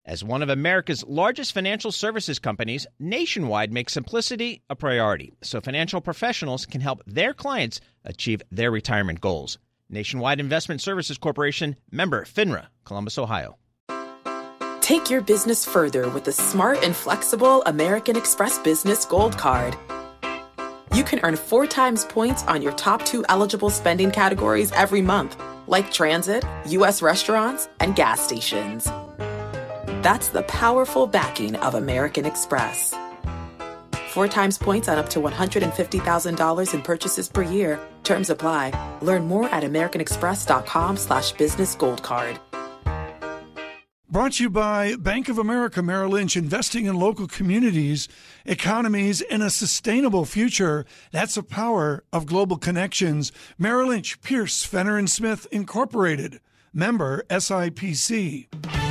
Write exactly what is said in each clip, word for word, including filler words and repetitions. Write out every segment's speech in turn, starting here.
As one of America's largest financial services companies, Nationwide makes simplicity a priority so financial professionals can help their clients achieve their retirement goals. Nationwide Investment Services Corporation, member FINRA, Columbus, Ohio. Take your business further with the smart and flexible American Express Business Gold Card. You can earn four times points on your top two eligible spending categories every month, like transit, U S restaurants, and gas stations. That's the powerful backing of American Express. Four times points on up to one hundred fifty thousand dollars in purchases per year. Terms apply. Learn more at americanexpress.com slash business gold card. Brought to you by Bank of America Merrill Lynch, investing in local communities, economies, and a sustainable future. That's the power of global connections. Merrill Lynch, Pierce, Fenner and Smith, Incorporated. Member S I P C.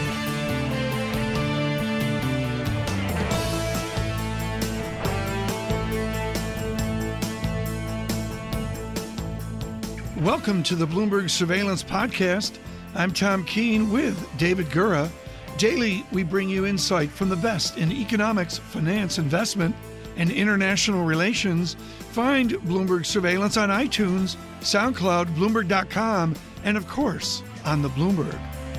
Welcome to the Bloomberg Surveillance Podcast. I'm Tom Keene with David Gura. Daily, we bring you insight from the best in economics, finance, investment, and international relations. Find Bloomberg Surveillance on iTunes, SoundCloud, Bloomberg dot com, and of course, on the Bloomberg.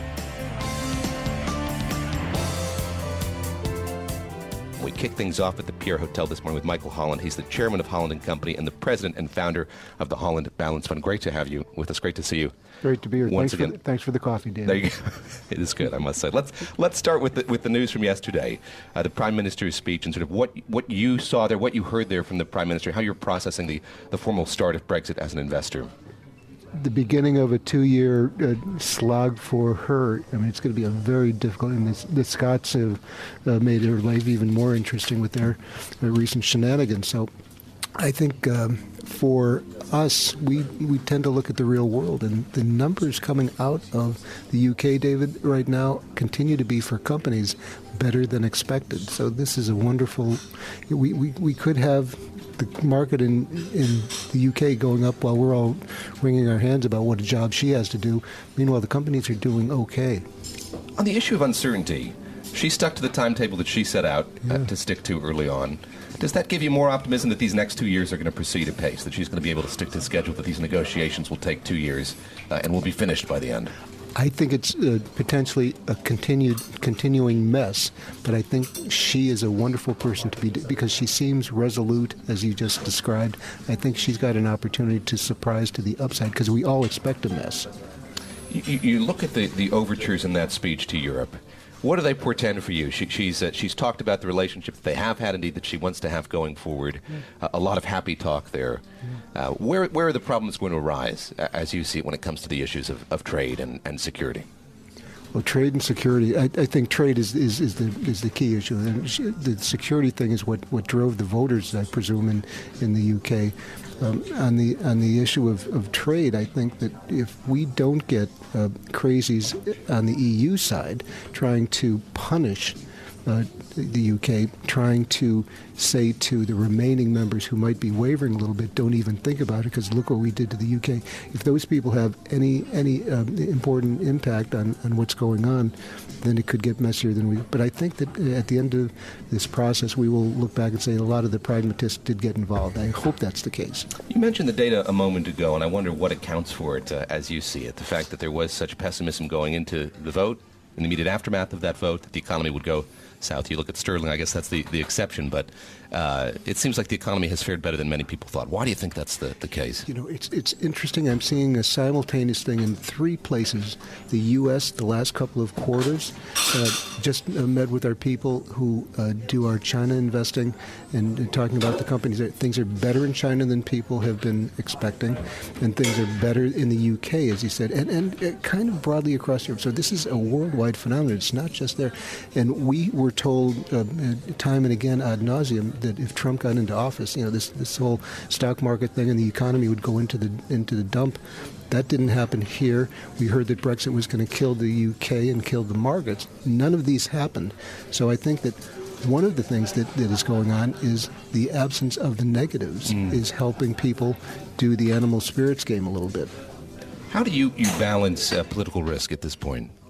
We kick things off at the Pierre Hotel this morning with Michael Holland. He's the chairman of Holland and Company and the president and founder of the Holland Balance Fund. Great to have you with us. Great to see you. Great to be here. Once thanks again. For the, thanks for the coffee, Dan. There you go. It is good, I must say. Let's let's start with the, with the news from yesterday, uh, the Prime Minister's speech, and sort of what what you saw there, what you heard there from the Prime Minister, how you're processing the, the formal start of Brexit as an investor. The beginning of a two-year uh, slog for her. I mean, it's going to be a very difficult, and this, the Scots have uh, made her life even more interesting with their, their recent shenanigans. So I think um, for us, we, we tend to look at the real world, and the numbers coming out of the U K, David, right now continue to be for companies better than expected. So this is a wonderful, we, we, we could have the market in, in the U K going up while we're all wringing our hands about what a job she has to do. Meanwhile, the companies are doing okay. On the issue of uncertainty, she stuck to the timetable that she set out yeah. uh, to stick to early on. Does that give you more optimism that these next two years are going to proceed at pace, that she's going to be able to stick to the schedule, that these negotiations will take two years uh, and will be finished by the end? I think it's uh, potentially a continued, continuing mess, but I think she is a wonderful person to be, because she seems resolute, as you just described. I think she's got an opportunity to surprise to the upside, because we all expect a mess. You, you look at the, the overtures in that speech to Europe. What do they portend for you? She, she's uh, she's talked about the relationship that they have had, indeed, that she wants to have going forward. Uh, a lot of happy talk there. Uh, where where are the problems going to arise, uh, as you see it, when it comes to the issues of, of trade and, and security? Well, trade and security, I, I think trade is, is, is the is the key issue. And the security thing is what, what drove the voters, I presume, in, in the U K. Um, on the on the issue of, of trade, I think that if we don't get uh, crazies on the E U side trying to punish uh, the U K, trying to say to the remaining members who might be wavering a little bit, don't even think about it, because look what we did to the U K. If those people have any any um, important impact on, on what's going on, then it could get messier than we. But I think that at the end of this process, we will look back and say a lot of the pragmatists did get involved. I hope that's the case. You mentioned the data a moment ago, and I wonder what accounts for it uh, as you see it. The fact that there was such pessimism going into the vote, in the immediate aftermath of that vote, that the economy would go south. You look at sterling, I guess that's the, the exception, but uh, it seems like the economy has fared better than many people thought. Why do you think that's the, the case? You know, it's it's interesting. I'm seeing a simultaneous thing in three places. The U S, the last couple of quarters, uh, just uh, met with our people who uh, do our China investing and, and talking about the companies. That things are better in China than people have been expecting, and things are better in the U K, as you said, and, and uh, kind of broadly across Europe. So this is a worldwide phenomenon. It's not just there. And we were told uh, time and again ad nauseum that if Trump got into office, you know, this this whole stock market thing and the economy would go into the into the dump. That didn't happen here. We heard that Brexit was going to kill the U K and kill the markets. None of these happened. So I think that one of the things that, that is going on is the absence of the negatives mm. is helping people do the animal spirits game a little bit. How do you, you balance uh, political risk at this point?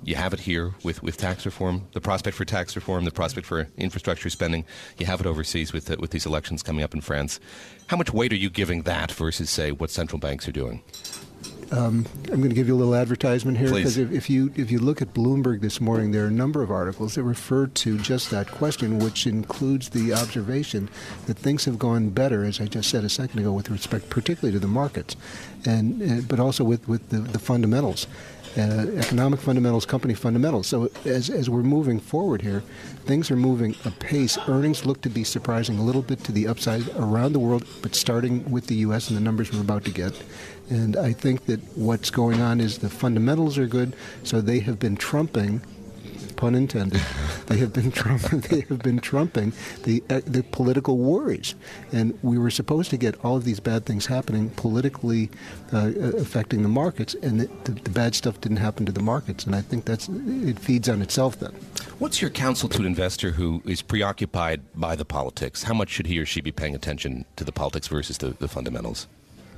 You have it here with, with tax reform, the prospect for tax reform, the prospect for infrastructure spending. You have it overseas with uh, with these elections coming up in France. How much weight are you giving that versus, say, what central banks are doing? Um, I'm going to give you a little advertisement here, Please. because if, if you if you look at Bloomberg this morning, there are a number of articles that refer to just that question, which includes the observation that things have gone better, as I just said a second ago, with respect particularly to the markets, and, and but also with, with the, the fundamentals. Uh, economic fundamentals, company fundamentals. So as as we're moving forward here, things are moving apace. Earnings look to be surprising a little bit to the upside around the world, but starting with the U S and the numbers we're about to get. And I think that what's going on is the fundamentals are good, so they have been trumping, pun intended, they have been trumping, they have been trumping the uh, the political worries. And we were supposed to get all of these bad things happening politically uh, affecting the markets, and the, the, the bad stuff didn't happen to the markets. And I think that's it feeds on itself then. What's your counsel to an investor who is preoccupied by the politics? How much should he or she be paying attention to the politics versus the, the fundamentals?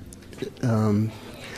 Um,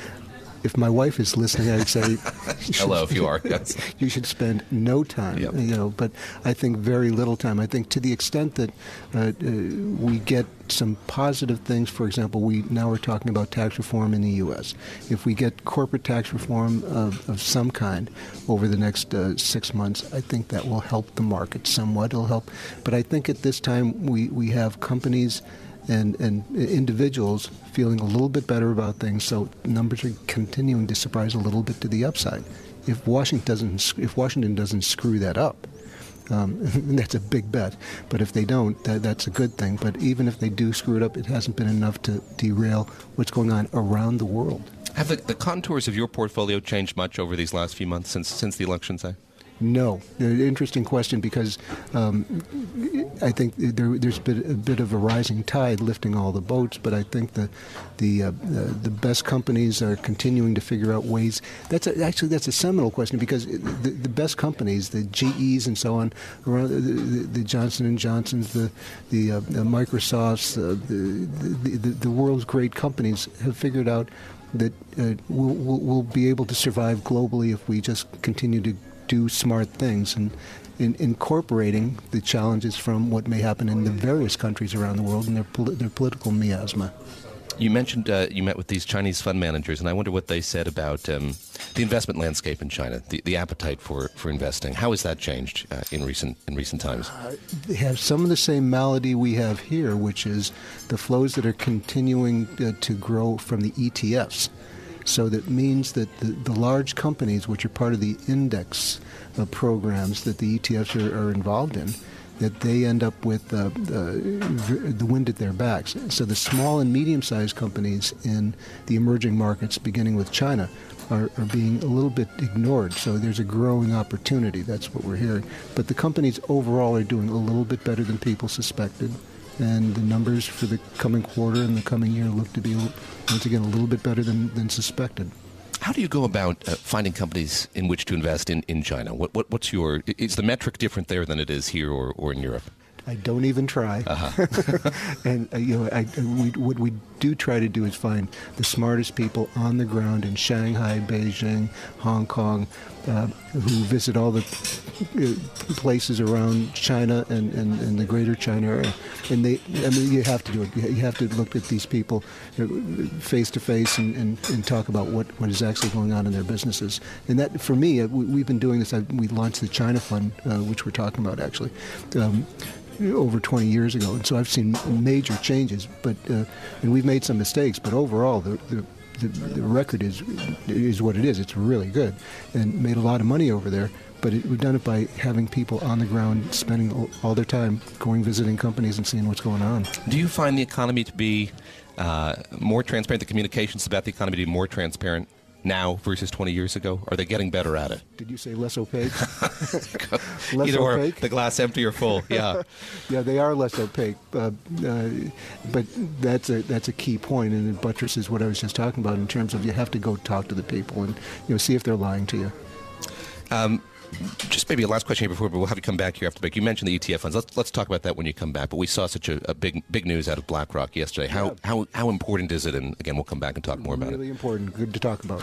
if my wife is listening, I'd say, hello, if you are, yes. You should spend no time, Yep. you know, but I think very little time. I think to the extent that uh, uh, we get some positive things, for example, we now are talking about tax reform in the U S. If we get corporate tax reform of, of some kind over the next uh, six months, I think that will help the market somewhat. It'll help. But I think at this time we, we have companies and, and individuals feeling a little bit better about things, so numbers are continuing to surprise a little bit to the upside. If Washington doesn't, if Washington doesn't screw that up, um, that's a big bet. But if they don't, that, that's a good thing. But even if they do screw it up, it hasn't been enough to derail what's going on around the world. Have the, the contours of your portfolio changed much over these last few months since since the election, say? No. Interesting question, because um, I think there, there's been a bit of a rising tide lifting all the boats, but I think the the uh, the best companies are continuing to figure out ways. That's a, actually that's a seminal question, because the, the best companies, the G Es and so on, around the, the, the Johnson and Johnsons, the the, uh, the Microsofts, uh, the, the, the the world's great companies have figured out that uh, we'll, we'll, we'll be able to survive globally if we just continue to do smart things, and in incorporating the challenges from what may happen in the various countries around the world and their, poli- their political miasma. You mentioned uh, you met with these Chinese fund managers, and I wonder what they said about um, the investment landscape in China, the, the appetite for, for investing. How has that changed uh, in recent in recent times? Uh, they have some of the same malady we have here, which is the flows that are continuing uh, to grow from the E T Fs. So that means that the, the large companies, which are part of the index uh, programs that the E T Fs are, are involved in, that they end up with uh, uh, the wind at their backs. So the small and medium-sized companies in the emerging markets, beginning with China, are, are being a little bit ignored. So there's a growing opportunity. That's what we're hearing. But the companies overall are doing a little bit better than people suspected. And the numbers for the coming quarter and the coming year look to be, once again, a little bit better than, than suspected. How do you go about uh, finding companies in which to invest in, in China? What, what what's your is the metric different there than it is here or, or in Europe? I don't even try. Uh-huh. And uh, you know, I, we, what we do try to do is find the smartest people on the ground in Shanghai, Beijing, Hong Kong, uh, who visit all the uh, places around China and, and, and the greater China area. And they, I mean, you have to do it. You have to look at these people face to face and, and, and talk about what, what is actually going on in their businesses. And that, for me, we, we've been doing this. I, we launched the China Fund, uh, which we're talking about actually. Um, over twenty years ago, and so I've seen major changes, but uh, and we've made some mistakes, but overall the, the the the record is is what it is. It's really good, and made a lot of money over there. But it, we've done it by having people on the ground, spending all, all their time going visiting companies and seeing what's going on. Do you find the economy to be uh, more transparent? The communications about the economy to be more transparent now versus twenty years ago? Are they getting better at it? Did you say less opaque? less Either opaque? or, the glass empty or full, yeah. Yeah, they are less opaque, uh, uh, but that's a that's a key point, and it buttresses what I was just talking about in terms of you have to go talk to the people and you know see if they're lying to you. Um, just maybe a last question here before, but we'll have you come back here after the break. You mentioned the E T F funds. Let's let's talk about that when you come back. But we saw such a, a big big news out of BlackRock yesterday. How Yeah. how how important is it? And again, we'll come back and talk more about Really it. important. Good to talk about.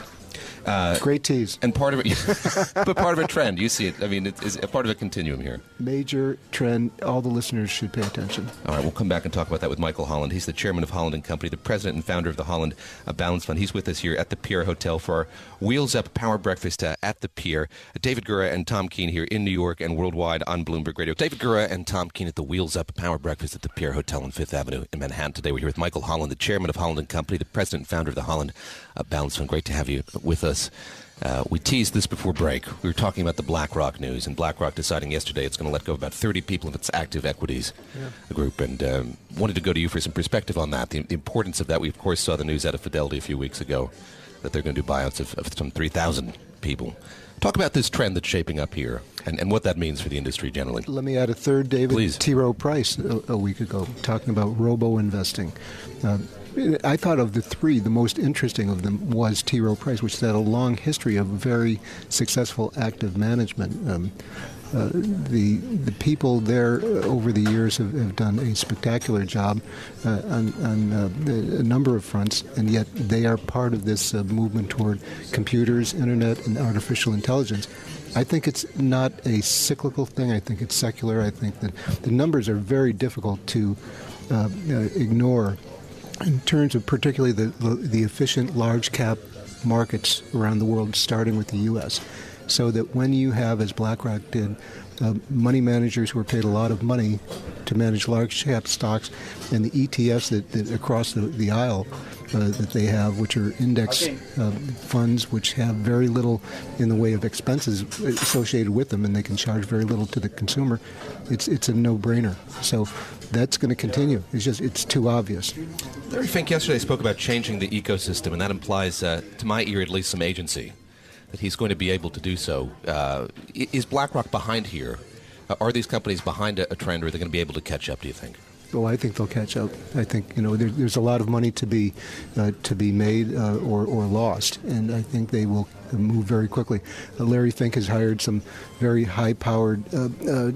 Uh, Great tease. And part of it, but part of a trend. You see it. I mean, it's a part of a continuum here. Major trend. All the listeners should pay attention. All right, we'll come back and talk about that with Michael Holland. He's the chairman of Holland and Company, the president and founder of the Holland uh, Balance Fund. He's with us here at the Pierre Hotel for our Wheels Up Power Breakfast uh, at the Pierre. Uh, David Gura and Tom Keene here in New York and worldwide on Bloomberg Radio. David Gura and Tom Keene at the Wheels Up Power Breakfast at the Pierre Hotel on Fifth Avenue in Manhattan. Today we're here with Michael Holland, the chairman of Holland and Company, the president and founder of the Holland uh, Balance Fund. Great to have you with us. Uh, we teased this before break. We were talking about the BlackRock news, and BlackRock deciding yesterday it's going to let go of about thirty people of its active equities yeah. group, and um, wanted to go to you for some perspective on that, the, the importance of that. We, of course, saw the news out of Fidelity a few weeks ago that they're going to do buyouts of, of some three thousand people. Talk about this trend that's shaping up here and, and what that means for the industry generally. Let me add a third, David. Please. T. Rowe Price a, a week ago talking about robo-investing. Uh, I thought of the three, the most interesting of them was T. Rowe Price, which had a long history of very successful active management. Um, uh, the the people there uh, over the years have, have done a spectacular job uh, on, on uh, a number of fronts, and yet they are part of this uh, movement toward computers, internet, and artificial intelligence. I think it's not a cyclical thing. I think it's secular. I think that the numbers are very difficult to uh, uh, ignore in terms of particularly the, the, the efficient large cap markets around the world, starting with the U S, so that when you have, as BlackRock did, uh, money managers who are paid a lot of money to manage large cap stocks, and the E T Fs that, that across the, the aisle uh, that they have, which are index okay. uh, funds, which have very little in the way of expenses associated with them, and they can charge very little to the consumer. It's it's a no-brainer. So that's going to continue. It's just it's too obvious. Larry Fink yesterday spoke about changing the ecosystem, and that implies, uh, to my ear at least, some agency, that he's going to be able to do so. Uh, is BlackRock behind here? Uh, are these companies behind a, a trend, or are they going to be able to catch up, do you think? Oh, I think they'll catch up. I think you know there, there's a lot of money to be uh, to be made uh, or or lost, and I think they will move very quickly. Uh, Larry Fink has hired some very high-powered uh, uh,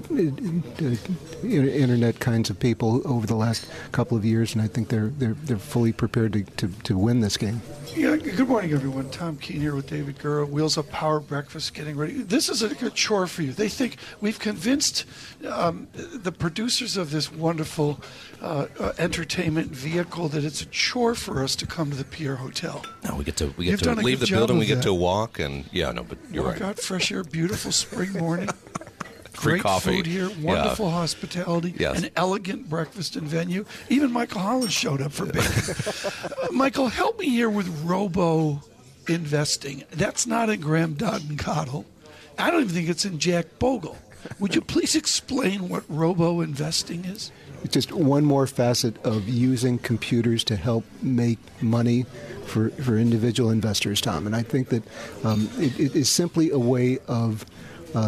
internet kinds of people over the last couple of years, and I think they're they're they're fully prepared to, to, to win this game. Yeah, good morning, everyone. Tom Keene here with David Gura. Wheels Up Power Breakfast, getting ready. This is a good chore for you. They think we've convinced um, the producers of this wonderful uh, uh, entertainment vehicle that it's a chore for us to come to the Pierre Hotel. No, we get to we get You've to done a leave good the job building. of We get that. to walk, and yeah, no, but you're Walk right. out, fresh air, beautiful spring morning. Free Great coffee. food here, wonderful yeah. hospitality, yes. an elegant breakfast and venue. Even Michael Holland showed up for bacon. uh, Michael, help me here with robo investing. That's not in Graham Dodd and Cottle. I don't even think it's in Jack Bogle. Would you please explain what robo investing is? It's just one more facet of using computers to help make money for, for individual investors, Tom. And I think that um, it, it is simply a way of uh,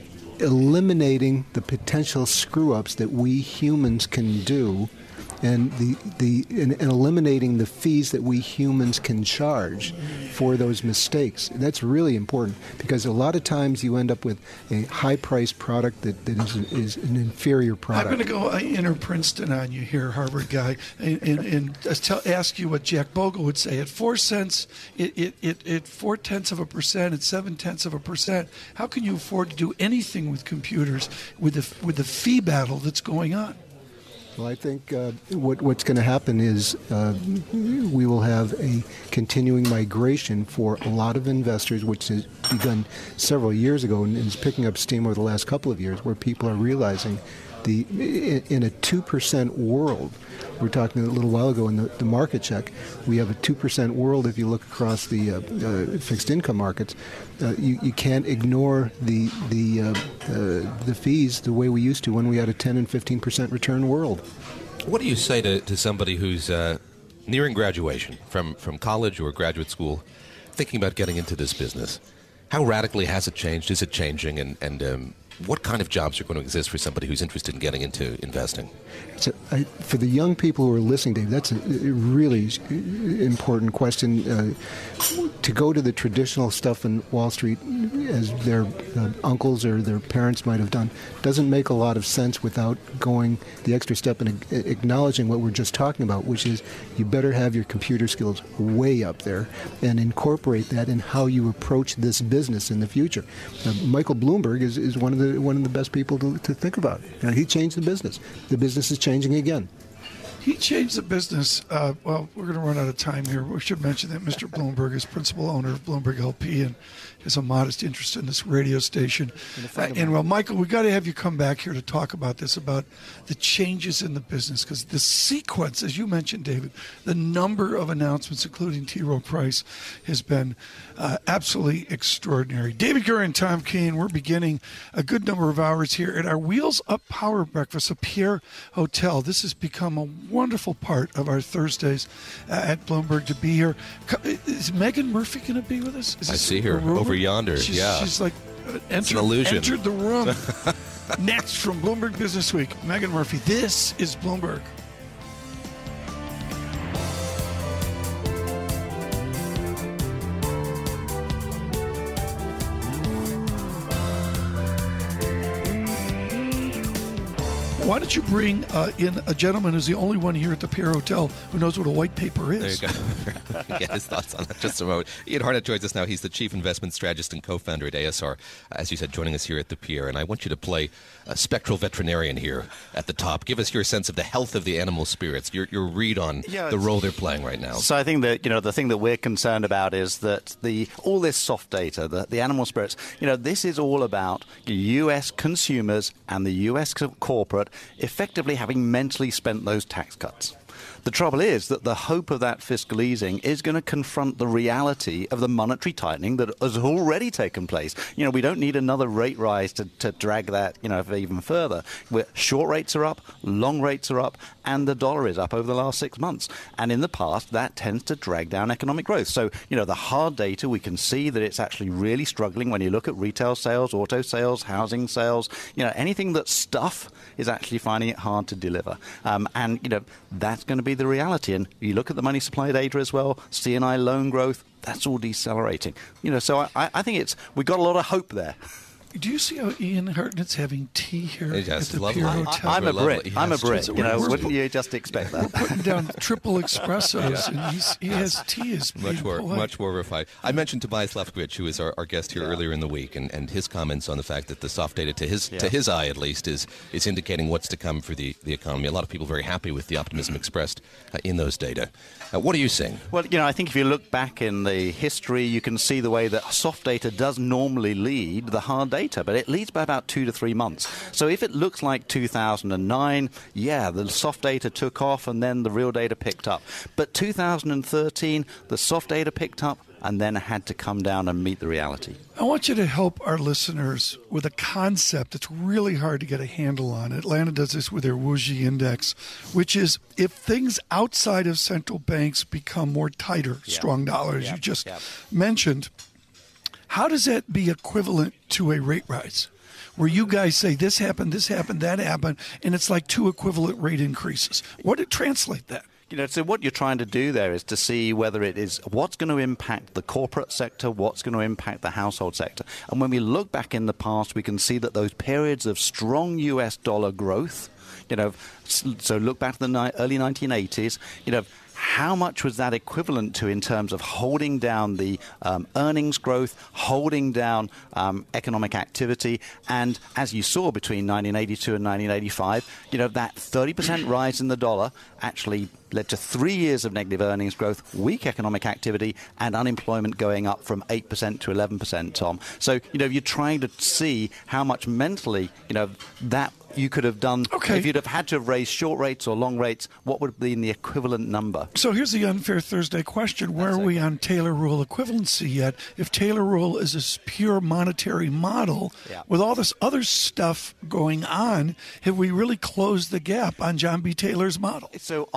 eliminating the potential screw-ups that we humans can do, and the the and, and eliminating the fees that we humans can charge for those mistakes. That's really important, because a lot of times you end up with a high-priced product that, that is, is an inferior product. I'm going to go uh, inner Princeton on you here, Harvard guy, and, and, and just tell, ask you what Jack Bogle would say. At four cents, it, it, it, it four tenths of a percent, at seven tenths of a percent, how can you afford to do anything with computers with the, with the fee battle that's going on? Well, I think uh, what, what's going to happen is uh, we will have a continuing migration for a lot of investors, which has begun several years ago and is picking up steam over the last couple of years, where people are realizing the in a two percent world. We were talking a little while ago in the, the market check. We have a two percent world. If you look across the uh, uh, fixed income markets, uh, you, you can't ignore the the uh, uh, the fees the way we used to when we had a ten and fifteen percent return world. What do you say to, to somebody who's uh, nearing graduation from, from college or graduate school, thinking about getting into this business? How radically has it changed? Is it changing? And, and um, what kind of jobs are going to exist for somebody who's interested in getting into investing? So, I, for the young people who are listening, Dave, that's a, a really important question. Uh, to go to the traditional stuff in Wall Street, as their uh, uncles or their parents might have done, doesn't make a lot of sense without going the extra step and acknowledging what we're just talking about, which is you better have your computer skills way up there and incorporate that in how you approach this business in the future. Uh, Michael Bloomberg is, is one of the one of the best people to, to think about. You know, he changed the business. The business is changing again. He changed the business. Uh, well, we're going to run out of time here. We should mention that Mister Bloomberg is principal owner of Bloomberg L P and has a modest interest in this radio station. Uh, and, well, Michael, we got to have you come back here to talk about this, about the changes in the business, because the sequence, as you mentioned, David, the number of announcements, including T. Rowe Price, has been uh, absolutely extraordinary. David Gura and Tom Keene, we're beginning a good number of hours here at our Wheels Up Power Breakfast at Pierre Hotel. This has become a wonderful part of our Thursdays uh, at Bloomberg to be here. Is Megan Murphy going to be with us? Is I see her over yonder. She's, yeah, she's like uh, entered, it's an illusion. entered the room. Next from Bloomberg Business Week, Megan Murphy. This is Bloomberg. Why don't you bring uh, in a gentleman who's the only one here at the Pierre Hotel who knows what a white paper is? There you go. Get his thoughts on that just a moment. Ian Hartnett joins us now. He's the chief investment strategist and co-founder at A S R, as you said, joining us here at the Pierre. And I want you to play a spectral veterinarian here at the top. Give us your sense of the health of the animal spirits, your your read on yeah, the role they're playing right now. So I think that, you know, the thing that we're concerned about is that the all this soft data, the, the animal spirits, you know, this is all about U S consumers and the U S corporate effectively having mentally spent those tax cuts. The trouble is that the hope of that fiscal easing is going to confront the reality of the monetary tightening that has already taken place. You know, we don't need another rate rise to, to drag that, you know, even further. We're, short rates are up, long rates are up, and the dollar is up over the last six months. And in the past, that tends to drag down economic growth. So, you know, the hard data, we can see that it's actually really struggling when you look at retail sales, auto sales, housing sales. You know, anything that's stuff is actually finding it hard to deliver. Um, and, you know, that's going to be the reality. And you look at the money supply data as well, C and I loan growth, that's all decelerating. You know, so I, I think it's we've got a lot of hope there. Do you see how Ian Hartnett's having tea here yes, at the lovely. Pierre I, Hotel? I, I'm a Brit. Yes. I'm a Brit. You know, we're, wouldn't you just expect that? We're putting down triple espressos, and he's, he has tea. Is much more, polite. much more refined. I mentioned Tobias Lefkovich, who is our, our guest here yeah. earlier in the week, and, and his comments on the fact that the soft data, to his yeah. to his eye at least, is is indicating what's to come for the, the economy. A lot of people very happy with the optimism expressed uh, in those data. Uh, what are you seeing? Well, you know, I think if you look back in the history, you can see the way that soft data does normally lead the hard data, but it leads by about two to three months. So if it looks like two thousand nine, yeah, the soft data took off and then the real data picked up. But two thousand thirteen, the soft data picked up and then had to come down and meet the reality. I want you to help our listeners with a concept that's really hard to get a handle on. Atlanta does this with their WUSI index, which is if things outside of central banks become more tighter, yeah. strong dollars, yeah. you just yeah. mentioned, how does that be equivalent to a rate rise? Where you guys say this happened, this happened, that happened, and it's like two equivalent rate increases. What did translate that? You know, so what you're trying to do there is to see whether it is what's going to impact the corporate sector, what's going to impact the household sector. And when we look back in the past, we can see that those periods of strong U S dollar growth, you know, so look back to the ni- early nineteen eighties, you know, how much was that equivalent to in terms of holding down the um, earnings growth, holding down um, economic activity? And as you saw between nineteen eighty-two and nineteen eighty-five, you know, that thirty percent rise in the dollar actually led to three years of negative earnings growth, weak economic activity, and unemployment going up from eight percent to eleven percent, Tom. So, you know, you're trying to see how much mentally, you know, that you could have done. Okay. If you'd have had to have raised short rates or long rates, what would have been the equivalent number? So here's the unfair Thursday question. Where That's are we okay. on Taylor rule equivalency yet? If Taylor rule is a pure monetary model, yeah. with all this other stuff going on, have we really closed the gap on John B. Taylor's model? So on our model,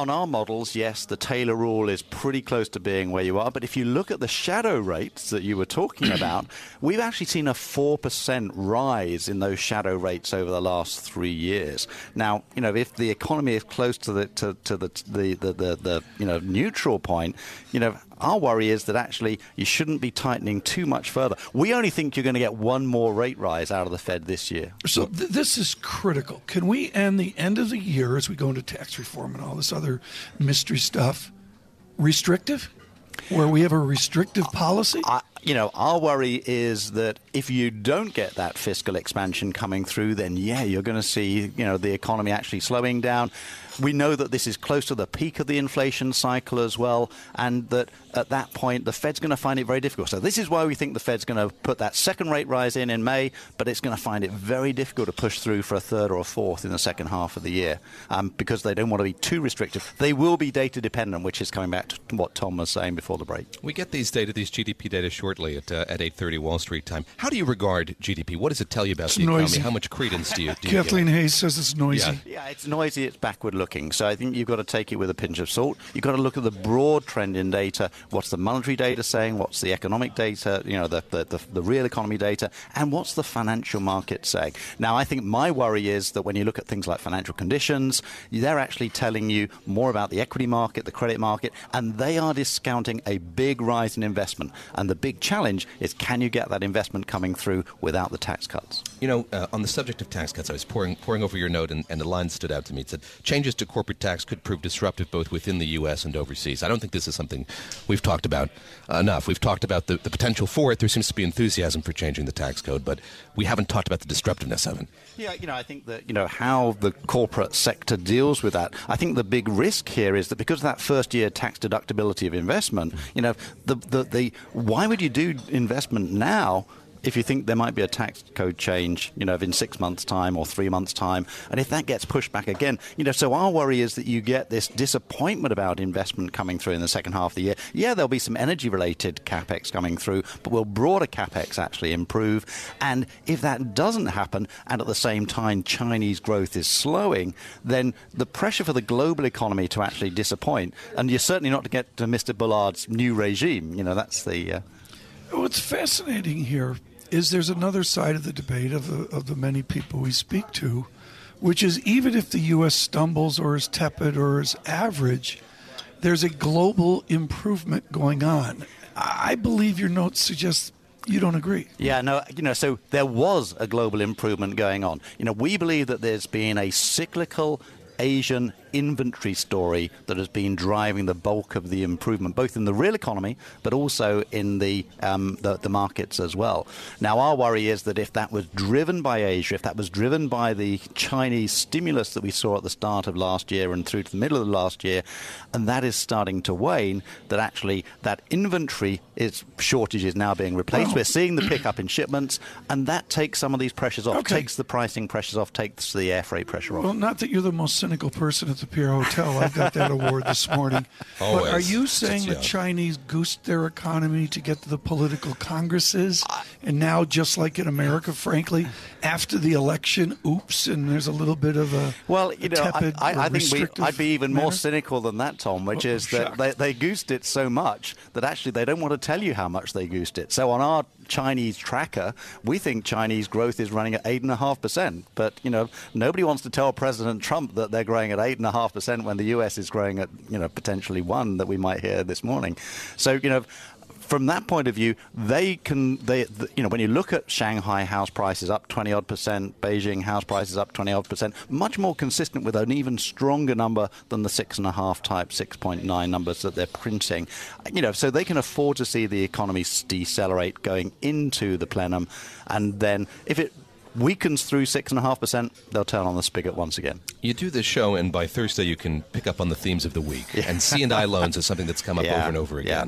models, yes, the Taylor rule is pretty close to being where you are. But if you look at the shadow rates that you were talking about, we've actually seen a four percent rise in those shadow rates over the last three years. Now, you know, if the economy is close to the to, to the, the, the, the, the you know neutral point, you know, our worry is that actually you shouldn't be tightening too much further. We only think you're going to get one more rate rise out of the Fed this year. So th- this is critical. Can we end the end of the year, as we go into tax reform and all this other mystery stuff, restrictive, where we have a restrictive policy? I, you know, our worry is that if you don't get that fiscal expansion coming through, then, yeah, you're going to see, you know, the economy actually slowing down. We know that this is close to the peak of the inflation cycle as well, and that at that point the Fed's going to find it very difficult. So this is why we think the Fed's going to put that second rate rise in in May, but it's going to find it very difficult to push through for a third or a fourth in the second half of the year, um, because they don't want to be too restrictive. They will be data dependent, which is coming back to what Tom was saying before the break. We get these data, these G D P data shortly at uh, at eight thirty Wall Street time. How do you regard G D P? What does it tell you about It's the noisy. economy? How much credence do you, do you Kathleen give? Hayes says it's noisy. Yeah. Yeah, it's noisy, it's backward looking. So I think you've got to take it with a pinch of salt. You've got to look at the broad trend in data. What's the monetary data saying? What's the economic data, you know, the, the, the, the real economy data? And what's the financial market saying? Now, I think my worry is that when you look at things like financial conditions, they're actually telling you more about the equity market, the credit market, and they are discounting a big rise in investment. And the big challenge is, can you get that investment coming through without the tax cuts? You know, uh, on the subject of tax cuts, I was poring, poring over your note, and, and a line stood out to me. It said, changes to corporate tax could prove disruptive both within the U S and overseas. I don't think this is something we've talked about uh, enough. We've talked about the, the potential for it. There seems to be enthusiasm for changing the tax code, but we haven't talked about the disruptiveness of it. Yeah, you know, I think that, you know, how the corporate sector deals with that, I think the big risk here is that because of that first year tax deductibility of investment, you know, the, the, the why would you do investment now if you think there might be a tax code change, you know, in six months' time or three months' time, and if that gets pushed back again, you know, so our worry is that you get this disappointment about investment coming through in the second half of the year. Yeah, there'll be some energy-related capex coming through, but will broader capex actually improve? And if that doesn't happen, and at the same time Chinese growth is slowing, then the pressure for the global economy to actually disappoint, and you're certainly not to get to Mister Bullard's new regime. You know, that's the... Uh... What's fascinating here is there's another side of the debate of the, of the many people we speak to, which is even if the U S stumbles or is tepid or is average, there's a global improvement going on. I believe your notes suggest you don't agree. Yeah, no, you know, so there was a global improvement going on. You know, we believe that there's been a cyclical Asian inventory story that has been driving the bulk of the improvement, both in the real economy, but also in the, um, the the markets as well. Now, our worry is that if that was driven by Asia, if that was driven by the Chinese stimulus that we saw at the start of last year and through to the middle of last year, and that is starting to wane, that actually that inventory is shortage is now being replaced. Well, We're seeing the pickup in shipments, and that takes some of these pressures off, okay. takes the pricing pressures off, takes the air freight pressure off. Well, not that you're the most cynical person at the Pier Hotel. I got that award this morning. Always. But are you saying the Yeah. Chinese goosed their economy to get to the political congresses? And now, just like in America, frankly, after the election, oops, and there's a little bit of a Well, you a know, tepid I, I, or I think we, restrictive I'd be even more manner? cynical than that, Tom, which Oh, is that shocked. they, they goosed it so much that actually they don't want to tell you how much they goosed it. So on our Chinese tracker, we think Chinese growth is running at eight point five percent. But, you know, nobody wants to tell President Trump that they're growing at eight point five percent when the U S is growing at, you know, potentially one that we might hear this morning. So, you know, from that point of view, they can, they, the, you know, when you look at Shanghai house prices up twenty odd percent, Beijing house prices up twenty odd percent, much more consistent with an even stronger number than the six and a half type six point nine numbers that they're printing. You know, so they can afford to see the economy decelerate going into the plenum, and then if it weakens through six and a half percent, they'll turn on the spigot once again. You do this show, and by Thursday you can pick up on the themes of the week. Yeah. And C and I loans is something that's come up Yeah, over and over again. yeah.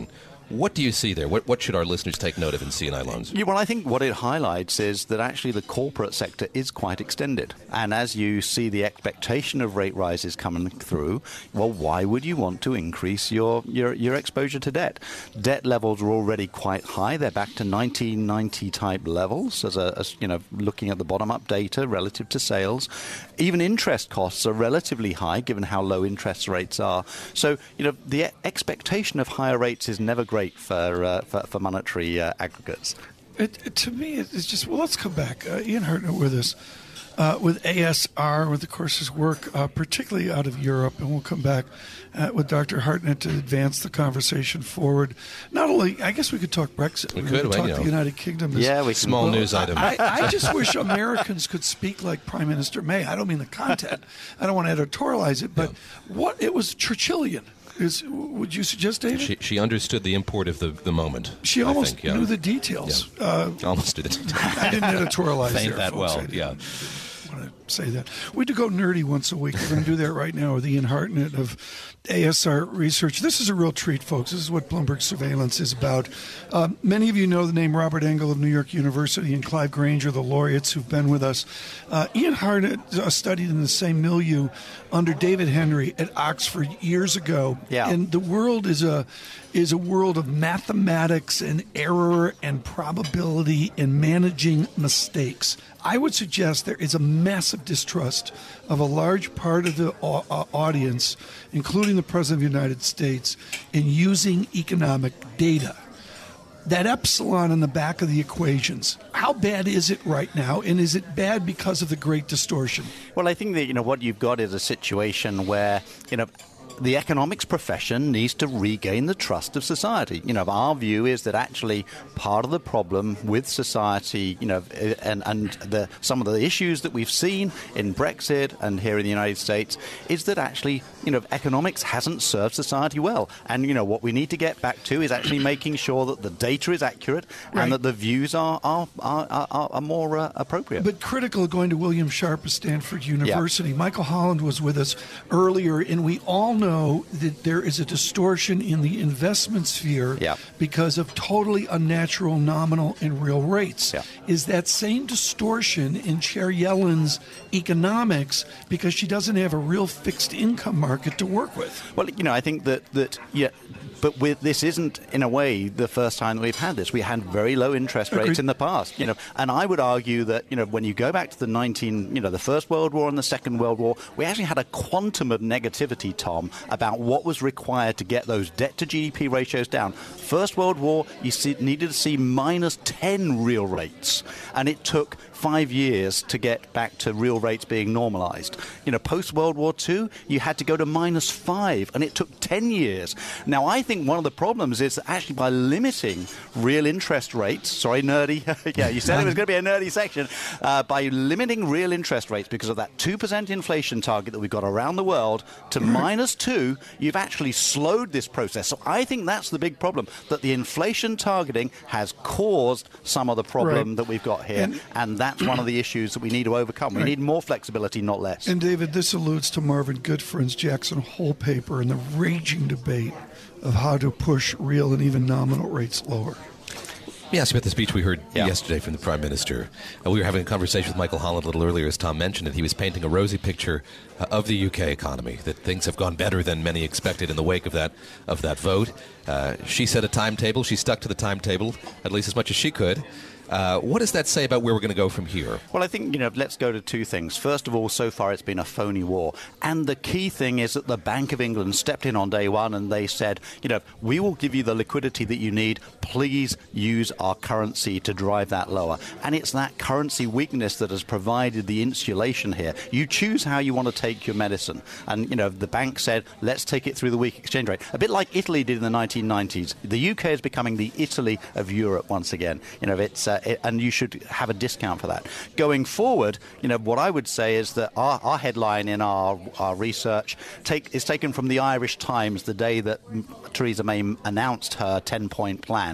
What do you see there? What, what should our listeners take note of in C and I loans? Yeah, well, I think what it highlights is that actually the corporate sector is quite extended. And as you see the expectation of rate rises coming through, well, why would you want to increase your, your, your exposure to debt? Debt levels are already quite high. They're back to nineteen ninety type levels, as, a, as you know, looking at the bottom-up data relative to sales. Even interest costs are relatively high, given how low interest rates are. So, you know, the expectation of higher rates is never great for uh, for, for monetary uh, aggregates. It, it, to me, it's just, well, let's come back. Uh, Ian Hartnett with us, uh, with A S R, with, of course, his work, uh, particularly out of Europe, and we'll come back uh, with Doctor Hartnett to advance the conversation forward. Not only, I guess we could talk Brexit. We, we could well, talk you know. the United Kingdom. Yeah, we can. Small well, news item. I, I just wish Americans could speak like Prime Minister May. I don't mean the content. I don't want to editorialize it, but yeah. what it was Churchillian. Is, would you suggest, David? She, she understood the import of the, the moment. She I almost think, yeah. knew the details. Yeah. Uh, almost did it. I didn't editorialize Thank there, that folks. well, yeah. I want to say that. We do go nerdy once a week. We're going to do that right now with Ian Hartnett of A S R Research. This is a real treat, folks. This is what Bloomberg Surveillance is about. Um, many of you know the name Robert Engel of New York University and Clive Granger, the laureates who've been with us. Uh, Ian Hartnett uh, studied in the same milieu under David Henry at Oxford years ago. Yeah. And the world is a is a world of mathematics and error and probability and managing mistakes. I would suggest there is a massive distrust of a large part of the uh, audience, including the President of the United States, in using economic data. That epsilon in the back of the equations, how bad is it right now, and is it bad because of the great distortion? Well, I think that, you know, what you've got is a situation where, you know, the economics profession needs to regain the trust of society. You know, our view is that actually part of the problem with society, you know, and, and the, some of the issues that we've seen in Brexit and here in the United States is that actually, you know, economics hasn't served society well. And, you know, what we need to get back to is actually making sure that the data is accurate and right. that the views are, are, are, are, are more uh, appropriate. But critical going to William Sharp of Stanford University. Yeah. Michael Holland was with us earlier, and we all know know that there is a distortion in the investment sphere yeah. because of totally unnatural nominal and real rates. Yeah. Is that same distortion in Chair Yellen's economics because she doesn't have a real fixed income market to work with? Well, you know, I think that, that yeah, but with, this isn't, in a way, the first time that we've had this. We had very low interest rates Agreed. in the past, you know, and I would argue that, you know, when you go back to the nineteen, you know, the First World War and the Second World War, we actually had a quantum of negativity, Tom, about what was required to get those debt to G D P ratios down. First World War, you see, needed to see minus ten real rates, and it took five years to get back to real rates being normalized. You know, post-World War Two, you had to go to minus five, and it took ten years. Now, I think one of the problems is that actually by limiting real interest rates, sorry, nerdy, yeah, you said it was going to be a nerdy section, uh, by limiting real interest rates because of that two percent inflation target that we've got around the world to minus two, you've actually slowed this process. So I think that's the big problem, that the inflation targeting has caused some of the problem right. that we've got here, and, and that's one of the issues that we need to overcome. We right. need more flexibility, not less. And David, this alludes to Marvin Goodfriend's Jackson Hole paper and the raging debate of how to push real and even nominal rates lower. Let me ask you about the speech we heard yeah. yesterday from the Prime Minister. Uh, we were having a conversation with Michael Holland a little earlier, as Tom mentioned, and he was painting a rosy picture uh, of the U K economy, that things have gone better than many expected in the wake of that of that vote. Uh, she set a timetable. She stuck to the timetable, at least as much as she could. Uh, what does that say about where we're going to go from here? Well, I think, you know, let's go to two things. First of all, so far it's been a phony war. And the key thing is that the Bank of England stepped in on day one and they said, you know, we will give you the liquidity that you need. Please use our currency to drive that lower. And it's that currency weakness that has provided the insulation here. You choose how you want to take your medicine. And, you know, the bank said, let's take it through the weak exchange rate. A bit like Italy did in the nineteen nineties. The U K is becoming the Italy of Europe once again. You know, it's uh, it, and you should have a discount for that. Going forward, you know, what I would say is that our, our headline in our, our research take, is taken from the Irish Times the day that Theresa May announced her ten-point plan.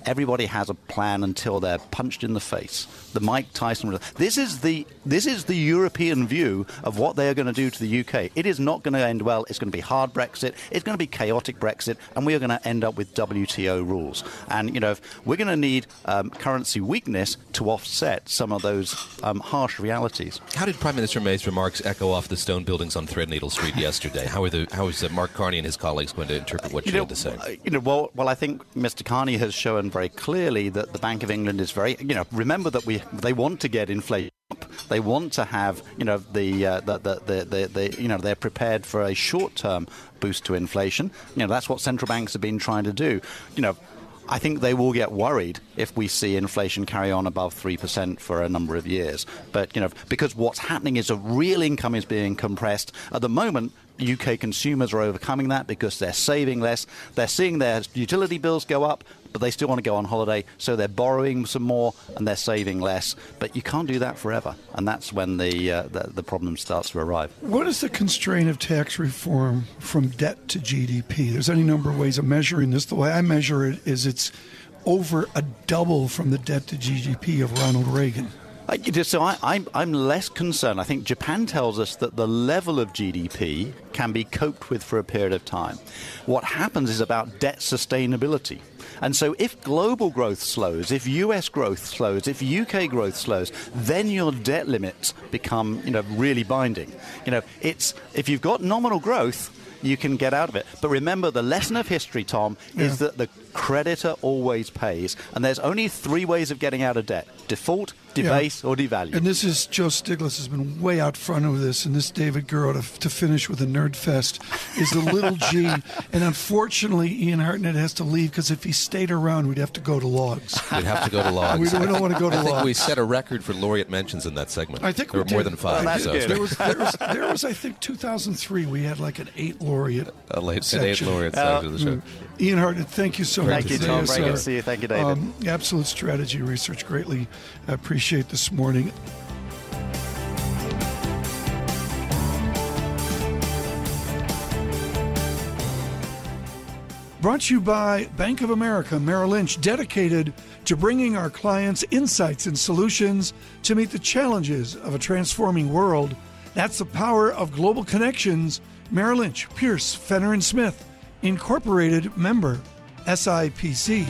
everybody has a plan until they're punched in the face. The Mike Tyson. This is the this is the European view of what they are going to do to the U K. It is not going to end well. It's going to be hard Brexit. It's going to be chaotic Brexit, and we are going to end up with W T O rules. And you know, we're going to need um, currency weakness to offset some of those um, harsh realities. How did Prime Minister May's remarks echo off the stone buildings on Threadneedle Street yesterday? How are the how is uh, Mark Carney and his colleagues going to interpret what you, you know, had to say? You know, well, well, I think Mister Carney has shown very clearly that the Bank of England is very. You know, remember that we they want to get inflation up. They want to have. You know, the uh, the, the, the, the the you know they're prepared for a short-term boost to inflation. You know, that's what central banks have been trying to do. You know. I think they will get worried if we see inflation carry on above three percent for a number of years. But, you know, because what's happening is a real income is being compressed. At the moment, U K consumers are overcoming that because they're saving less. They're seeing their utility bills go up, but they still want to go on holiday, so they're borrowing some more and they're saving less. But you can't do that forever, and that's when the, uh, the, the problem starts to arrive. What is the constraint of tax reform from debt to G D P? There's any number of ways of measuring this. The way I measure it is it's over a double from the debt to G D P of Ronald Reagan. Uh, so I, I'm, I'm less concerned. I think Japan tells us that the level of G D P can be coped with for a period of time. What happens is about debt sustainability. And so if global growth slows, if U S growth slows, if U K growth slows, then your debt limits become, you know, really binding. You know, it's if you've got nominal growth, you can get out of it. But remember, the lesson of history, Tom, yeah. is that the creditor always pays. And there's only three ways of getting out of debt: default, debase, yeah. or devalue. And this is, Joe Stiglitz has been way out front of this, and this David Gura, to, to finish with a nerd fest, is the little G. And unfortunately, Ian Hartnett has to leave, because if he stayed around, we'd have to go to logs. We'd have to go to logs. we, don't, we don't want to go to I logs. I think we set a record for laureate mentions in that segment. I think there we were did. more than five. Well, so. there, was, there, was, there was, I think, two thousand three, we had like an eight laureate A late, section. eight laureate section of the show. Mm. Ian Hartnett, thank you so Thank much. you, Tom. Very good to see you. Thank you, David. Um, Absolute Strategy Research, greatly appreciate this morning. Brought to you by Bank of America Merrill Lynch, dedicated to bringing our clients insights and solutions to meet the challenges of a transforming world. That's the power of global connections. Merrill Lynch, Pierce, Fenner and Smith, Incorporated, member S I P C.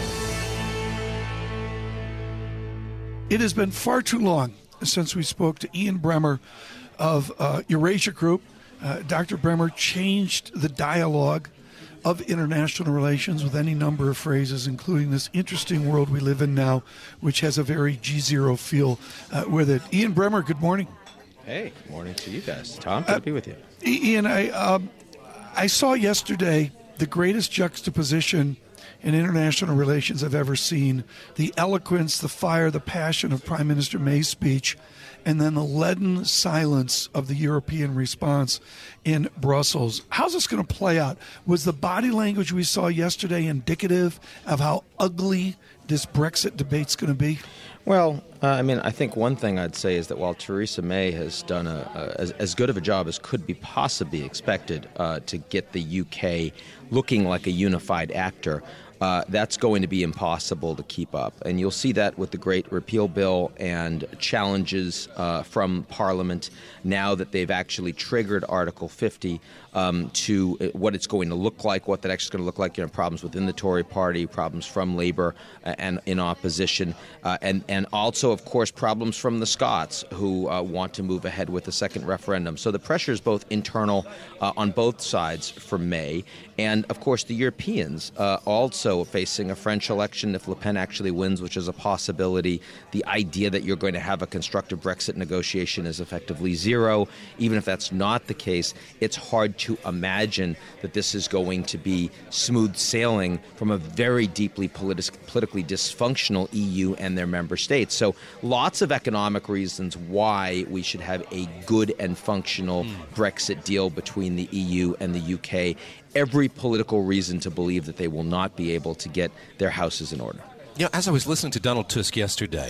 It has been far too long since we spoke to Ian Bremmer of uh, Eurasia Group. Uh, Doctor Bremmer changed the dialogue of international relations with any number of phrases, including this interesting world we live in now, which has a very G zero feel uh, with it. Ian Bremmer, good morning. Hey, good morning to you guys. Tom, good uh, to be with you. Ian, I, um, I saw yesterday the greatest juxtaposition in international relations I've ever seen. The eloquence, the fire, the passion of Prime Minister May's speech, and then the leaden silence of the European response in Brussels. How's this going to play out? Was the body language we saw yesterday indicative of how ugly this Brexit debate's going to be? Well, uh, I mean, I think one thing I'd say is that while Theresa May has done a, a, as, as good of a job as could be possibly expected uh, to get the U K looking like a unified actor, Uh, that's going to be impossible to keep up. And you'll see that with the Great Repeal Bill and challenges uh, from Parliament now that they've actually triggered Article fifty um, to what it's going to look like, what that actually is going to look like, you know, problems within the Tory party, problems from Labour uh, and in opposition, uh, and, and also, of course, problems from the Scots who uh, want to move ahead with a second referendum. So the pressure is both internal uh, on both sides for May, and, of course, the Europeans uh, also facing a French election if Le Pen actually wins, which is a possibility. The idea that you're going to have a constructive Brexit negotiation is effectively zero. Even if that's not the case, it's hard to imagine that this is going to be smooth sailing from a very deeply politi- politically dysfunctional E U and their member states. So lots of economic reasons why we should have a good and functional mm. Brexit deal between the E U and the U K. Every political reason to believe that they will not be able to get their houses in order. You know, as I was listening to Donald Tusk yesterday,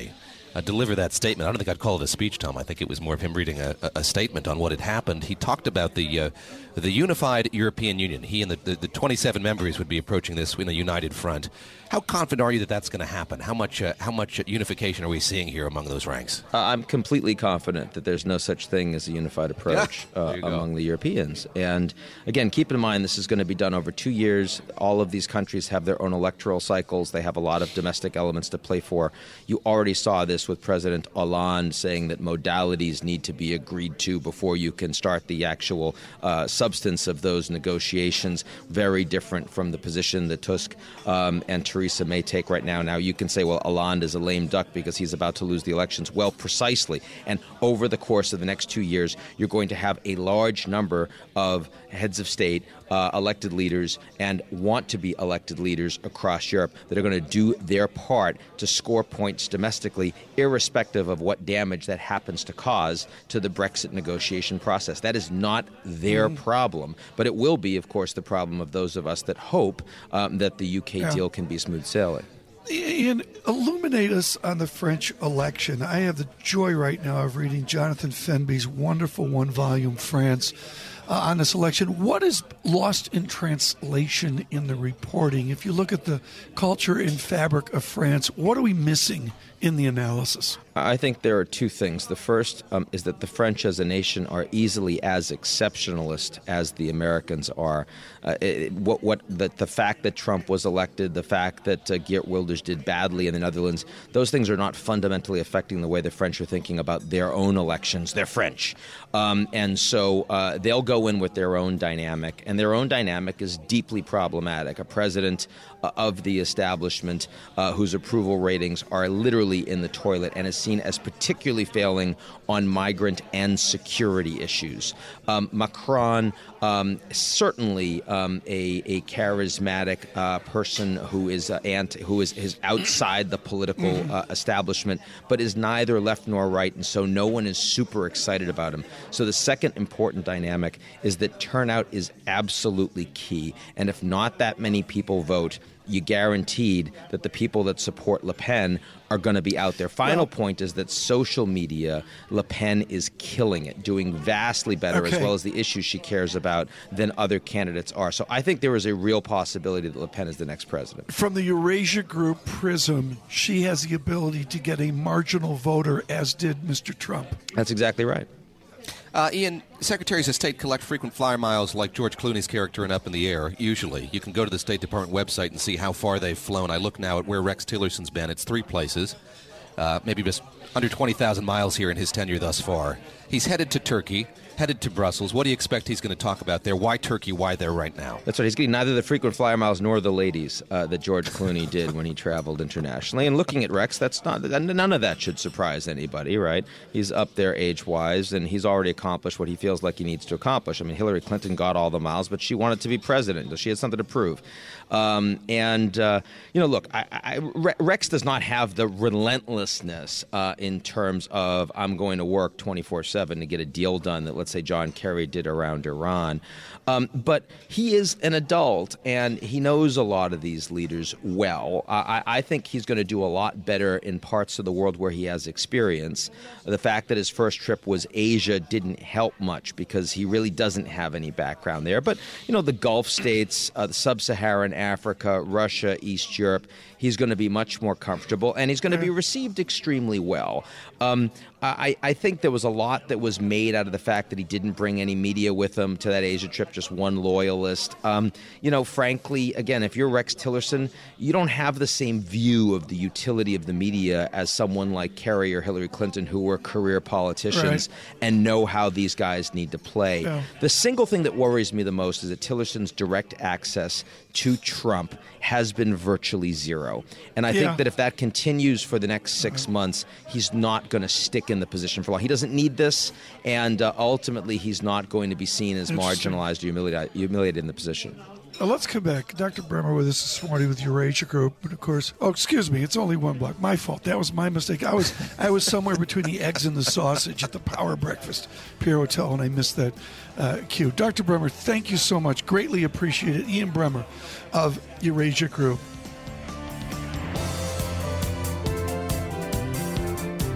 uh, deliver that statement. I don't think I'd call it a speech, Tom. I think it was more of him reading a, a statement on what had happened. He talked about the uh, the unified European Union. He and the, the, the twenty-seven members would be approaching this in a united front. How confident are you that that's going to happen? How much uh, how much unification are we seeing here among those ranks? Uh, I'm completely confident that there's no such thing as a unified approach yeah, uh, among the Europeans. And again, keep in mind this is going to be done over two years. All of these countries have their own electoral cycles. They have a lot of domestic elements to play for. You already saw this with President Hollande saying that modalities need to be agreed to before you can start the actual uh, substance of those negotiations. Very different from the position that Tusk um, and Theresa May take right now. Now, you can say, well, Hollande is a lame duck because he's about to lose the elections. Well, precisely. And over the course of the next two years, you're going to have a large number of heads of state, uh, elected leaders, and want to be elected leaders across Europe that are going to do their part to score points domestically, irrespective of what damage that happens to cause to the Brexit negotiation process. That is not their mm. problem, but it will be, of course, the problem of those of us that hope um, that the U K yeah. deal can be smooth sailing. Ian, illuminate us on the French election. I have the joy right now of reading Jonathan Fenby's wonderful one-volume France uh, on this election. What is lost in translation in the reporting? If you look at the culture and fabric of France, what are we missing in the analysis? I think there are two things. The first um, is that the French as a nation are easily as exceptionalist as the Americans are. Uh, it, what, what the, the fact that Trump was elected, the fact that uh, Geert Wilders did badly in the Netherlands, those things are not fundamentally affecting the way the French are thinking about their own elections. They're French. Um, and so uh, they'll go in with their own dynamic, and their own dynamic is deeply problematic. A president uh, of the establishment uh, whose approval ratings are literally in the toilet and is seen as particularly failing on migrant and security issues. Um, Macron, um, certainly um, a, a charismatic uh, person who is uh, anti, who is, is outside the political uh, establishment, but is neither left nor right, and so no one is super excited about him. So the second important dynamic is that turnout is absolutely key, and if not that many people vote, you guaranteed that the people that support Le Pen are going to be out there. Final well, point is that social media, Le Pen is killing it, doing vastly better okay. as well as the issues she cares about than other candidates are. So I think there is a real possibility that Le Pen is the next president. From the Eurasia Group prism, she has the ability to get a marginal voter, as did Mister Trump. That's exactly right. Uh, Ian, secretaries of state collect frequent flyer miles like George Clooney's character in Up in the Air, usually. You can go to the State Department website and see how far they've flown. I look now at where Rex Tillerson's been. It's three places, uh, maybe just under twenty thousand miles here in his tenure thus far. He's headed to Turkey, headed to Brussels. What do you expect he's going to talk about there? Why Turkey? Why there right now? That's right. He's getting neither the frequent flyer miles nor the ladies uh, that George Clooney did when he traveled internationally. And looking at Rex, that's not none of that should surprise anybody, right? He's up there age-wise, and he's already accomplished what he feels like he needs to accomplish. I mean, Hillary Clinton got all the miles, but she wanted to be president. She had something to prove. Um, and, uh, you know, look, I, I, Rex does not have the relentlessness uh, in terms of I'm going to work twenty-four seven to get a deal done that, let's say, John Kerry did around Iran. Um, but he is an adult, and he knows a lot of these leaders well. I, I think he's going to do a lot better in parts of the world where he has experience. The fact that his first trip was Asia didn't help much because he really doesn't have any background there. But, you know, the Gulf states, uh, the Sub-Saharan Africa, Russia, East Europe, he's going to be much more comfortable, and he's going to be received extremely well. Um, I, I think there was a lot that was made out of the fact that he didn't bring any media with him to that Asia trip, just one loyalist. Um, you know, frankly, again, if you're Rex Tillerson, you don't have the same view of the utility of the media as someone like Kerry or Hillary Clinton, who were career politicians right. and know how these guys need to play. Yeah. The single thing that worries me the most is that Tillerson's direct access to Trump has been virtually zero. And I yeah. think that if that continues for the next six mm-hmm. months, he's not going to stick in the position for long. He doesn't need this, and uh, ultimately he's not going to be seen as marginalized or humiliated, humiliated in the position. Uh, let's come back. Doctor Bremer with us this morning with Eurasia Group. And, of course, oh, excuse me, it's only one block. My fault. That was my mistake. I was I was somewhere between the eggs and the sausage at the Power Breakfast Pier Hotel, and I missed that uh, cue. Doctor Bremer, thank you so much. Greatly appreciated. Ian Bremer of Eurasia Group.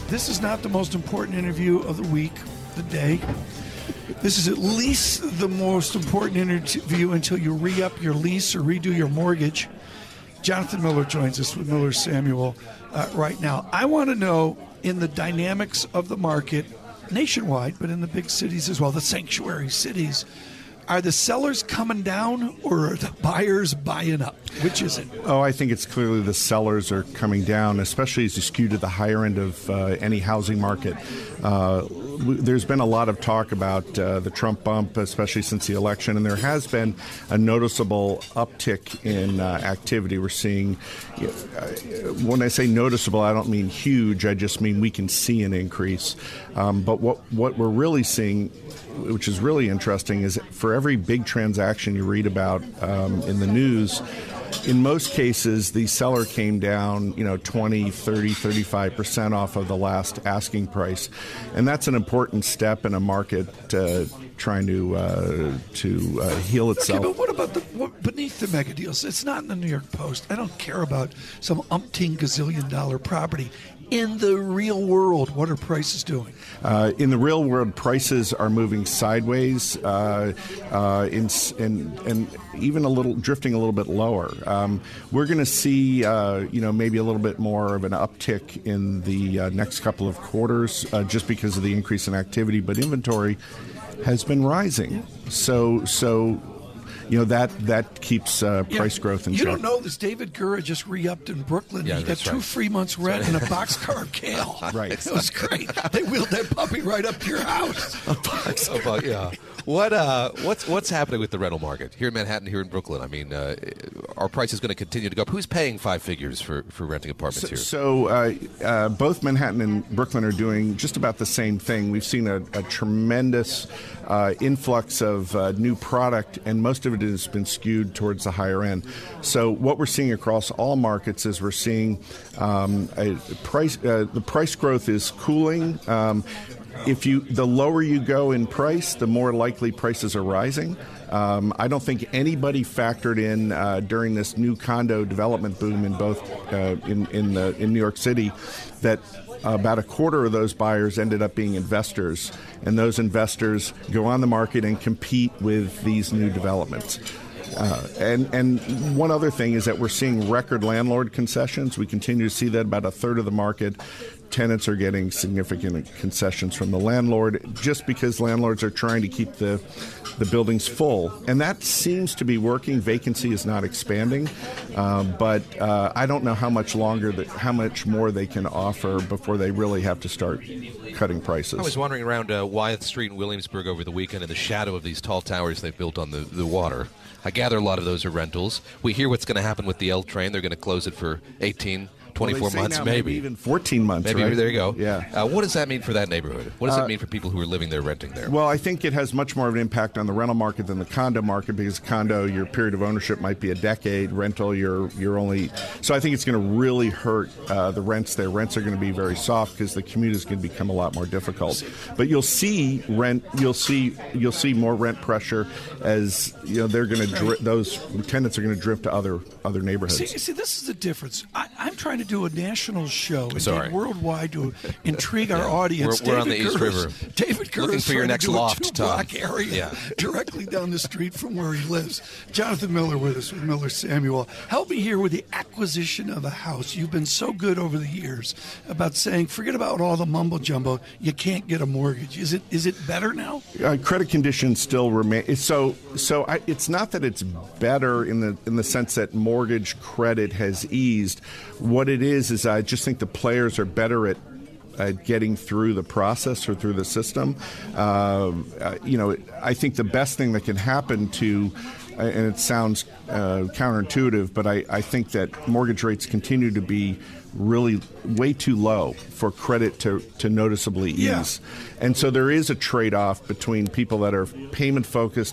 this is not the most important interview of the week, the day. This is at least the most important interview until you re-up your lease or redo your mortgage. Jonathan Miller joins us with Miller Samuel uh, right now. I want to know, in the dynamics of the market, nationwide, but in the big cities as well, the sanctuary cities, are the sellers coming down or are the buyers buying up? Which is it? Oh, I think it's clearly the sellers are coming down, especially as you skew to the higher end of uh, any housing market. Uh, there's been a lot of talk about uh, the Trump bump, especially since the election, and there has been a noticeable uptick in uh, activity. We're seeing, uh, when I say noticeable, I don't mean huge, I just mean we can see an increase. Um, but what, what we're really seeing, which is really interesting, is for every big transaction you read about um, in the news, in most cases, the seller came down, you know, twenty, thirty, thirty-five percent off of the last asking price. And that's an important step in a market uh, trying to uh, to uh, heal itself. Okay, but what about the what, beneath the mega deals? It's not in the New York Post. I don't care about some umpteen gazillion dollar property. In the real world, what are prices doing? Uh, in the real world, prices are moving sideways, uh, uh, in, in, and even a little drifting a little bit lower. Um, we're going to see, uh, you know, maybe a little bit more of an uptick in the uh, next couple of quarters, uh, just because of the increase in activity. But inventory has been rising, so so. You know, that that keeps uh, price yeah. growth in check. You don't know this. David Gura just re-upped in Brooklyn. Yeah, he got two right. free months rent and a boxcar of kale. Right. It was great. They wheeled that puppy right up to your house. A boxcar. Yeah. What uh, what's what's happening with the rental market here in Manhattan, here in Brooklyn? I mean, uh, are prices going to continue to go up? Who's paying five figures for, for renting apartments so, here? So uh, uh, both Manhattan and Brooklyn are doing just about the same thing. We've seen a, a tremendous uh, influx of uh, new product, and most of it has been skewed towards the higher end. So what we're seeing across all markets is we're seeing um, a price. Uh, the price growth is cooling. Um, If you, the lower you go in price, the more likely prices are rising. Um, I don't think anybody factored in uh, during this new condo development boom in both uh, in in, the, in New York City that about a quarter of those buyers ended up being investors, and those investors go on the market and compete with these new developments. Uh, and and one other thing is that we're seeing record landlord concessions. We continue to see that about a third of the market. Tenants are getting significant concessions from the landlord just because landlords are trying to keep the the buildings full. And that seems to be working. Vacancy is not expanding. Uh, but uh, I don't know how much longer, that, how much more they can offer before they really have to start cutting prices. I was wandering around uh, Wyeth Street in Williamsburg over the weekend in the shadow of these tall towers they've built on the, the water. I gather a lot of those are rentals. We hear what's going to happen with the L train. They're going to close it for eighteen, twenty-four well, months, now maybe. maybe even fourteen months. Maybe right? There you go. Yeah. Uh, what does that mean for that neighborhood? What does uh, it mean for people who are living there, renting there? Well, I think it has much more of an impact on the rental market than the condo market, because condo, your period of ownership might be a decade. Rental, you're you're only. So I think it's going to really hurt uh, the rents there. Rents are going to be very soft because the commute is going to become a lot more difficult. But you'll see rent. You'll see you'll see more rent pressure as you know they're going to dri- those tenants are going to drift to other other neighborhoods. See, see, this is the difference. I, I'm trying to do a national show and Sorry. get worldwide to intrigue our Yeah. audience. We're- we're on David the East Gurra's- River. David Gurra's Looking for your trying next to do loft, a two-block Tom. area Yeah. directly down the street from where he lives. Jonathan Miller with us, with Miller Samuel. Help me here with the acquisition of a house. You've been so good over the years about saying, forget about all the mumbo jumbo. You can't get a mortgage. Is it is it better now? Uh, credit conditions still remain. So, so I, it's not that it's better in the in the sense that mortgage credit has eased. What it is is I just think the players are better at at getting through the process or through the system. Uh, uh, you know, I think the best thing that can happen to, uh, and it sounds uh, counterintuitive, but I, I think that mortgage rates continue to be really way too low for credit to, to noticeably ease. Yeah. And so there is a trade-off between people that are payment focused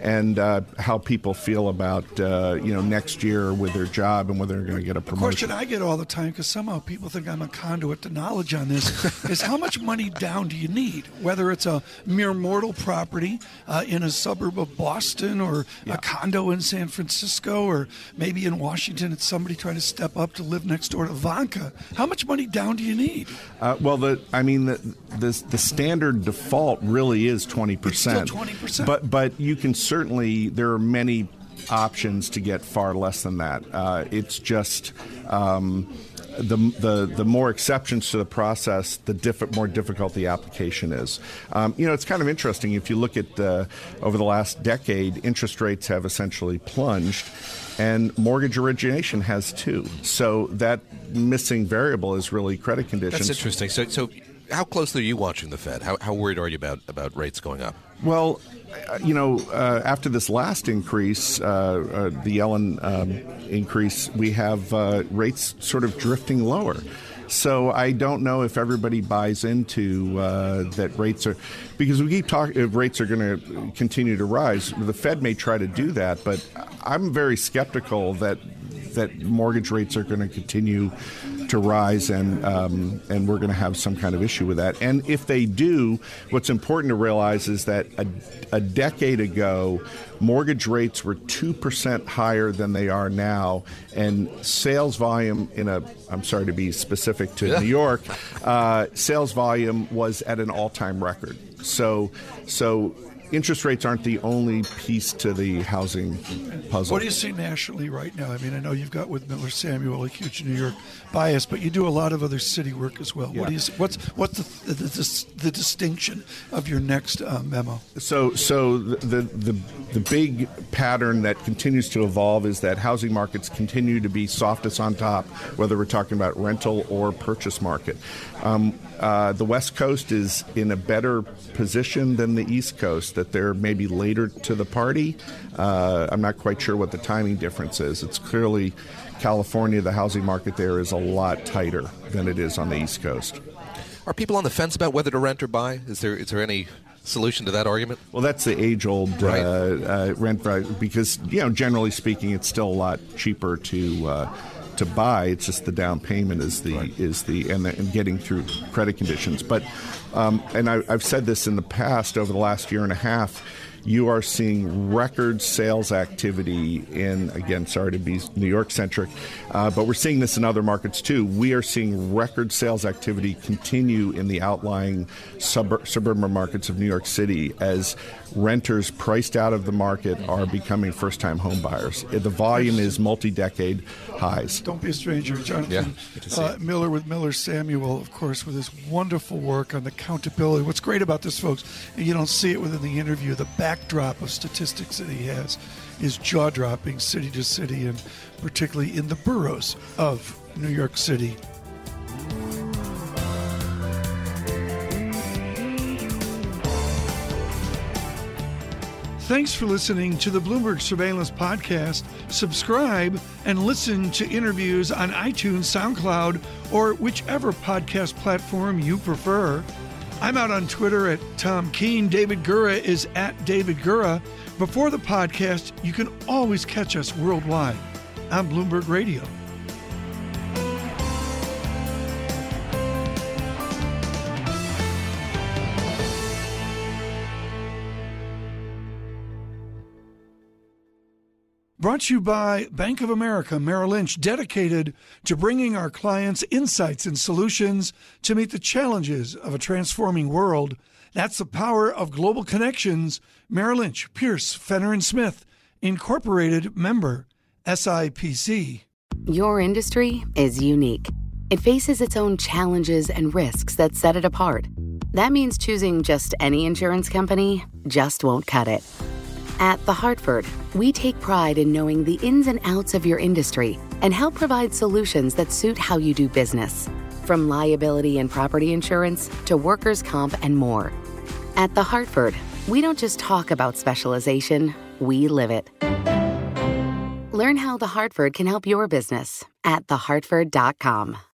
and uh, how people feel about uh, you know next year with their job and whether they're going to get a promotion. The question I get all the time, because somehow people think I'm a conduit to knowledge on this, is how much money down do you need? Whether it's a mere mortal property uh, in a suburb of Boston, or yeah. a condo in San Francisco, or maybe in Washington it's somebody trying to step up to live next door to Ivanka. How much money down do you need? Uh, well, the I mean, the, the the standard default really is twenty percent. It's still twenty percent. But but you can certainly, there are many options to get far less than that. Uh, it's just um, the the the more exceptions to the process, the diff- more difficult the application is. Um, you know, it's kind of interesting. If you look at uh, over the last decade, interest rates have essentially plunged, and mortgage origination has too. So that missing variable is really credit conditions. That's interesting. So, so how closely are you watching the Fed? How, how worried are you about, about rates going up? Well, you know, uh, after this last increase, uh, uh, the Yellen um, increase, we have uh, rates sort of drifting lower. So I don't know if everybody buys into uh, that rates are, because we keep talking, if rates are going to continue to rise. The Fed may try to do that, but I'm very skeptical that that mortgage rates are going to continue to rise, and um, and we're going to have some kind of issue with that. And if they do, what's important to realize is that a, a decade ago, mortgage rates were two percent higher than they are now, and sales volume in a, I'm sorry to be specific to New York, uh, sales volume was at an all-time record. So, so interest rates aren't the only piece to the housing puzzle. What do you see nationally right now? I mean, I know you've got with Miller Samuel a huge New York bias, but you do a lot of other city work as well. Yeah. What do you see? What's what's the the, the, the distinction of your next uh, memo? So, so the, the the big pattern that continues to evolve is that housing markets continue to be softest on top, whether we're talking about rental or purchase market. Um, uh, the West Coast is in a better position than the East Coast, that they're maybe later to the party. Uh, I'm not quite sure what the timing difference is. It's clearly California, the housing market there is a lot tighter than it is on the East Coast. Are people on the fence about whether to rent or buy? Is there is there any solution to that argument? Well, that's the age-old right. uh, uh, rent, because, you know, generally speaking, it's still a lot cheaper to uh, to buy. It's just the down payment is the right. is the and, the and getting through credit conditions. But um, and I, I've said this in the past, over the last year and a half, you are seeing record sales activity in, again, sorry to be New York-centric, uh, but we're seeing this in other markets too. We are seeing record sales activity continue in the outlying sub- suburban markets of New York City as renters priced out of the market are becoming first-time home buyers. The volume is multi-decade highs. Don't be a stranger. Jonathan yeah, uh, Miller with Miller Samuel, of course, with his wonderful work on the countability. What's great about this, folks, and you don't see it within the interview, the backdrop of statistics that he has is jaw-dropping city to city, and particularly in the boroughs of New York City. Thanks for listening to the Bloomberg Surveillance Podcast. Subscribe and listen to interviews on iTunes, SoundCloud, or whichever podcast platform you prefer. I'm out on Twitter at Tom Keene. David Gura is at David Gura. Before the podcast, you can always catch us worldwide on Bloomberg Radio. Brought to you by Bank of America Merrill Lynch, dedicated to bringing our clients insights and solutions to meet the challenges of a transforming world. That's the power of global connections. Merrill Lynch, Pierce, Fenner and Smith, Incorporated, member S I P C. Your industry is unique. It faces its own challenges and risks that set it apart. That means choosing just any insurance company just won't cut it. At The Hartford, we take pride in knowing the ins and outs of your industry and help provide solutions that suit how you do business. From liability and property insurance to workers' comp and more. At The Hartford, we don't just talk about specialization, we live it. Learn how The Hartford can help your business at the hartford dot com.